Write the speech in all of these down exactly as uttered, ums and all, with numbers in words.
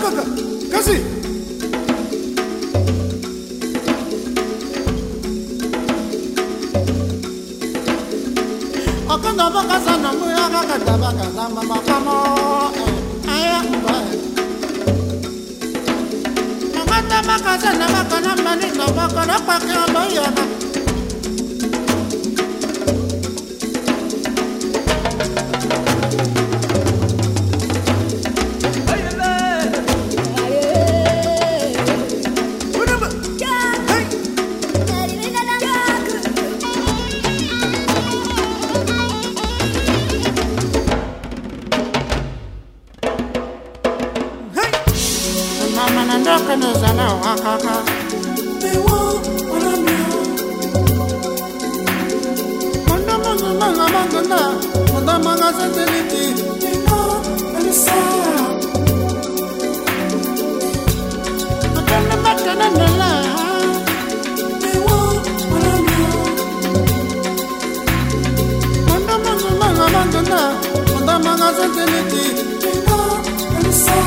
baka kasi akanda baka sana muya akanda baka sama makamo aya mbae akanda baka sana baka na mani na baka na baka maya Kana sana wakaka dewa oramia manda manga manga manga manda manga sateliti dewa alisa makana makana nala dewa oramia manda manga manga manga manda manga sateliti dewa alisa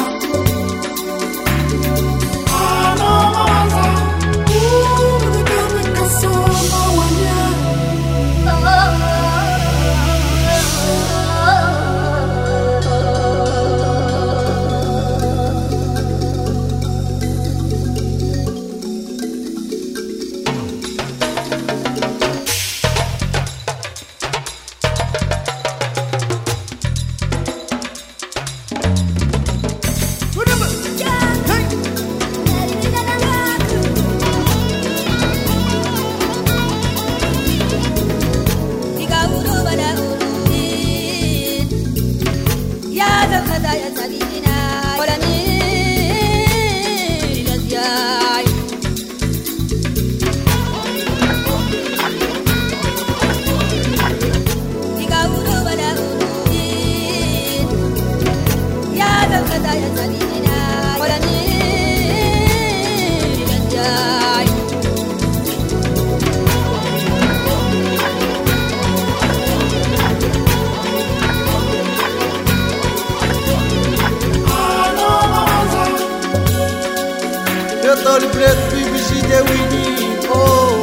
Toli preto bibishi de wini oh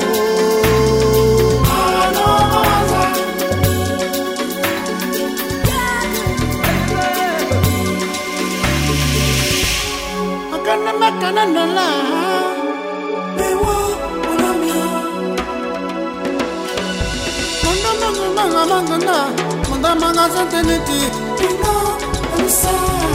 makana makana nala dewa oramia manda manga manga manga manda manga sateliti ina alisa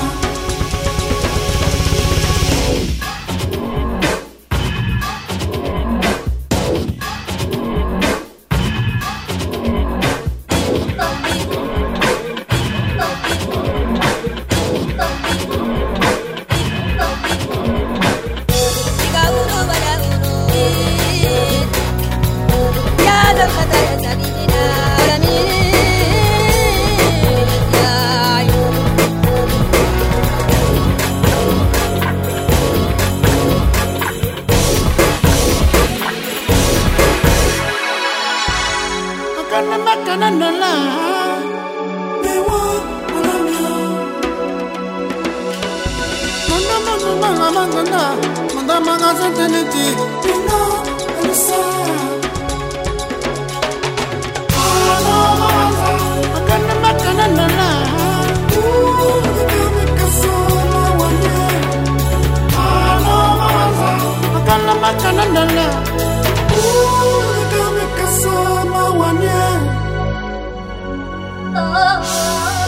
makana makana nala dewa oramia manda manga manga manga manda manga sateliti ina alisa makana makana nala makana makana nala Oh